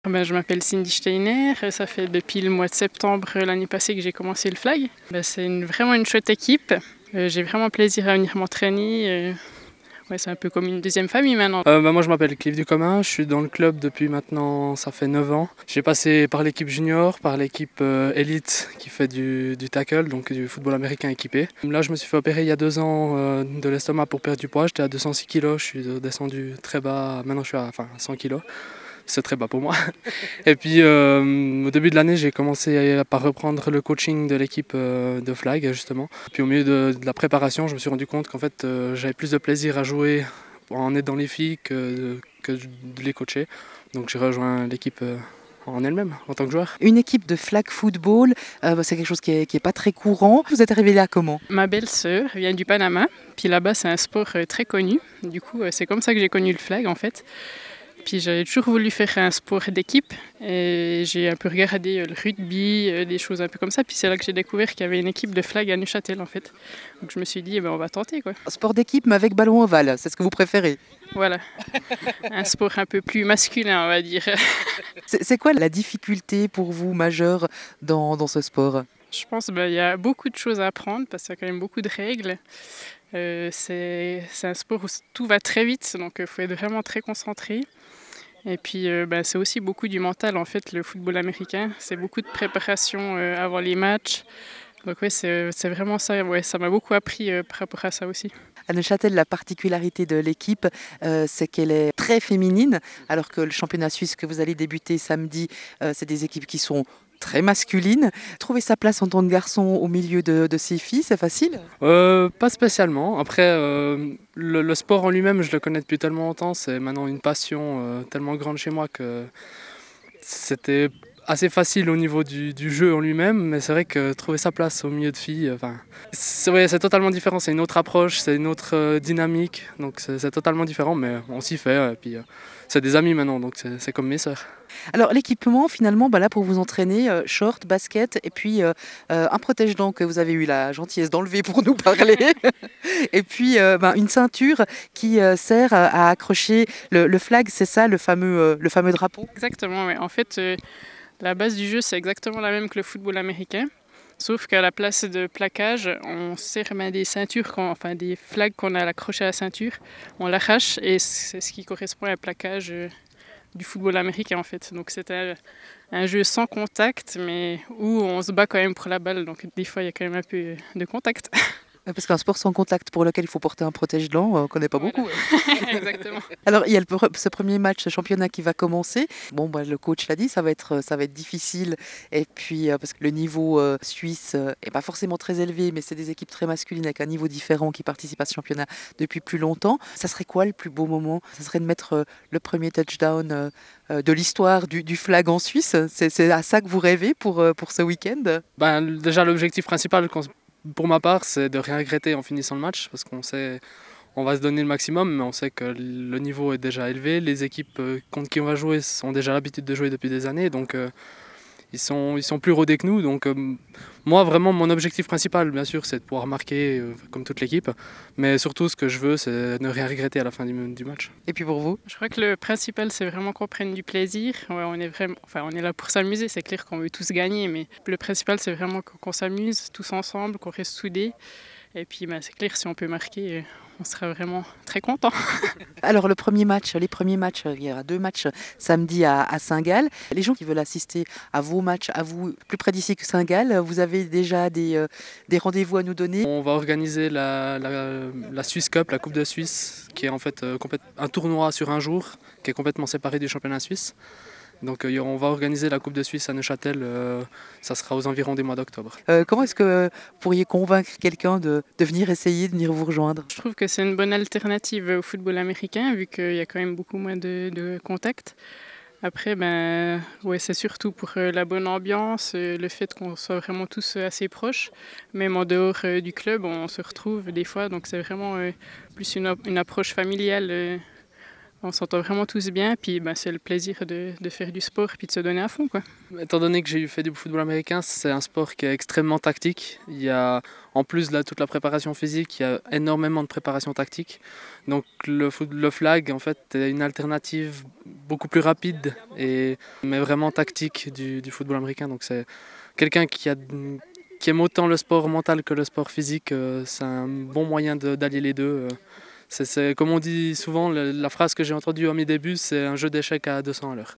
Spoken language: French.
Ben, je m'appelle Cindy Steiner, ça fait depuis le mois de septembre l'année passée que j'ai commencé le flag. Ben, c'est vraiment une chouette équipe, j'ai vraiment plaisir à venir m'entraîner. Ouais, c'est un peu comme une deuxième famille maintenant. Moi je m'appelle Clive Ducommun, je suis dans le club depuis maintenant, ça fait 9 ans. J'ai passé par l'équipe junior, par l'équipe élite qui fait du tackle, donc du football américain équipé. Là je me suis fait opérer il y a 2 ans de l'estomac pour perdre du poids, j'étais à 206 kg, je suis descendu très bas, maintenant je suis à 100 kg. C'est très bas pour moi. Et puis au début de l'année, j'ai commencé par reprendre le coaching de l'équipe de flag justement. Puis au milieu de la préparation, je me suis rendu compte qu'en fait j'avais plus de plaisir à jouer en aidant les filles que de les coacher. Donc j'ai rejoint l'équipe en elle-même en tant que joueur. Une équipe de flag football, c'est quelque chose qui est pas très courant. Vous êtes arrivé là comment? Ma belle-sœur vient du Panama, puis là-bas c'est un sport très connu. Du coup, c'est comme ça que j'ai connu le flag en fait. Puis j'avais toujours voulu faire un sport d'équipe et j'ai un peu regardé le rugby, des choses un peu comme ça. Puis c'est là que j'ai découvert qu'il y avait une équipe de flag à Neuchâtel en fait. Donc je me suis dit, on va tenter quoi. Sport d'équipe mais avec ballon ovale, c'est ce que vous préférez? Voilà, un sport un peu plus masculin on va dire. C'est quoi la difficulté pour vous majeure dans ce sport? Je pense qu'il y a beaucoup de choses à apprendre parce qu'il y a quand même beaucoup de règles. C'est un sport où tout va très vite, donc il faut être vraiment très concentré. Et puis c'est aussi beaucoup du mental en fait, le football américain. C'est beaucoup de préparation avant les matchs. Donc oui, c'est vraiment ça. Ouais, ça m'a beaucoup appris par rapport à ça aussi. À Neuchâtel, la particularité de l'équipe, c'est qu'elle est très féminine, alors que le championnat suisse que vous allez débuter samedi, c'est des équipes qui sont très masculines. Trouver sa place en tant que garçon au milieu de ces filles, c'est facile? Pas spécialement. Après, le sport en lui-même, je le connais depuis tellement longtemps, c'est maintenant une passion tellement grande chez moi que c'était assez facile au niveau du jeu en lui-même, mais c'est vrai que trouver sa place au milieu de filles, c'est totalement différent, c'est une autre approche, c'est une autre dynamique, donc c'est totalement différent, mais on s'y fait, et puis c'est des amis maintenant, donc c'est comme mes sœurs. Alors l'équipement finalement, là pour vous entraîner, short, basket et puis un protège-dents que vous avez eu la gentillesse d'enlever pour nous parler et puis une ceinture qui sert à accrocher le flag, c'est ça le fameux drapeau? Exactement, ouais. En fait, la base du jeu, c'est exactement la même que le football américain. Sauf qu'à la place de plaquage, on sert des ceintures, des flags qu'on a accrochées à la ceinture, on l'arrache et c'est ce qui correspond à un plaquage du football américain en fait. Donc c'est un jeu sans contact, mais où on se bat quand même pour la balle. Donc des fois, il y a quand même un peu de contact. Parce qu'un sport sans contact pour lequel il faut porter un protège-dents, on ne connaît pas Voilà. beaucoup. Exactement. Alors, il y a ce premier match, ce championnat qui va commencer. Bon, le coach l'a dit, ça va être difficile. Et puis, parce que le niveau suisse est pas forcément très élevé, mais c'est des équipes très masculines avec un niveau différent qui participent à ce championnat depuis plus longtemps. Ça serait quoi le plus beau moment? Ça serait de mettre le premier touchdown de l'histoire du flag en Suisse. C'est à ça que vous rêvez pour ce week-end? Déjà l'objectif principal pour ma part, c'est de rien regretter en finissant le match, parce qu'on sait on va se donner le maximum, mais on sait que le niveau est déjà élevé. Les équipes contre qui on va jouer ont déjà l'habitude de jouer depuis des années, donc ils sont plus rodés que nous. Donc moi, vraiment, mon objectif principal, bien sûr, c'est de pouvoir marquer comme toute l'équipe, mais surtout, ce que je veux, c'est ne rien regretter à la fin du match. Et puis pour vous? Je crois que le principal, c'est vraiment qu'on prenne du plaisir. Ouais, on est là pour s'amuser. C'est clair qu'on veut tous gagner, mais le principal, c'est vraiment qu'on s'amuse tous ensemble, qu'on reste soudés. Et puis, c'est clair, si on peut marquer, on sera vraiment très content. Alors les premiers matchs, il y aura 2 matchs samedi à Saint-Gall. Les gens qui veulent assister à vos matchs, à vous, plus près d'ici que Saint-Gall, vous avez déjà des rendez-vous à nous donner? On va organiser la Swiss Cup, la Coupe de Suisse, qui est en fait un tournoi sur un jour, qui est complètement séparé du championnat suisse. Donc on va organiser la Coupe de Suisse à Neuchâtel, ça sera aux environs des mois d'octobre. Comment est-ce que vous pourriez convaincre quelqu'un de venir essayer, de venir vous rejoindre? Je trouve que c'est une bonne alternative au football américain, vu qu'il y a quand même beaucoup moins de contacts. Après, c'est surtout pour la bonne ambiance, le fait qu'on soit vraiment tous assez proches. Même en dehors du club, on se retrouve des fois, donc c'est vraiment plus une approche familiale On s'entend vraiment tous bien, puis c'est le plaisir de faire du sport puis de se donner à fond, quoi. Étant donné que j'ai fait du football américain, c'est un sport qui est extrêmement tactique. Il y a, en plus de toute la préparation physique, il y a énormément de préparation tactique. Donc le flag, en fait, est une alternative beaucoup plus rapide, mais vraiment tactique du football américain. Donc c'est quelqu'un qui aime autant le sport mental que le sport physique. C'est un bon moyen d'allier les deux. C'est comme on dit souvent, la phrase que j'ai entendue à mes débuts, c'est un jeu d'échecs à 200 à l'heure.